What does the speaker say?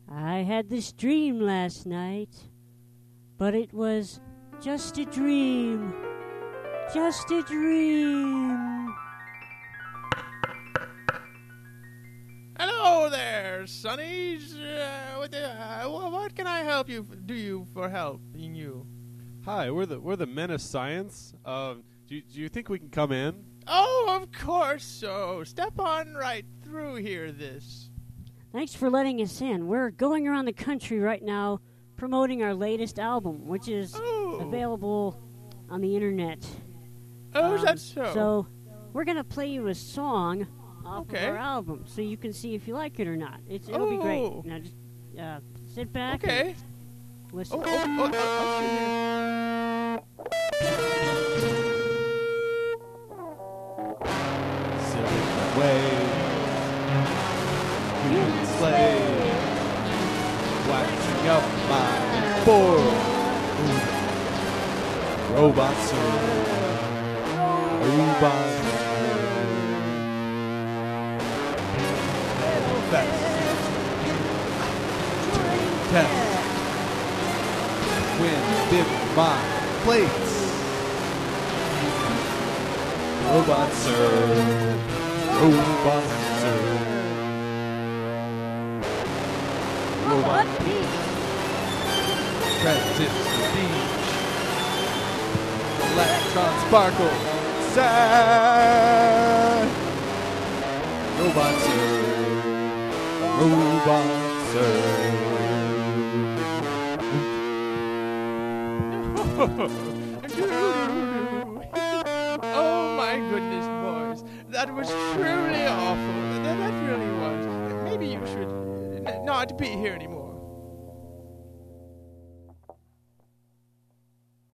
I had this dream last night, but it was just a dream. Just a dream. Hello there, Sonnies. What can I help you? Do you for helping you? Hi, we're the men of science. Do you think we can come in? Oh, of course so. Step on right through here. Thanks for letting us in. We're going around the country right now promoting our latest album, which is available on the internet. Oh, is that so? So we're going to play you a song off of our album so you can see if you like it or not. It'll be great. Now just sit back and listen. Silly waves, human slave, waxing up my board. Robots are robots. Test. Wind dip my plates. Robots are robots are robot beach. Transistor beach. Electron sparkle. Sad. Robots are robots are. Oh my goodness, boys. That was truly awful. That really was. Maybe you should not be here anymore.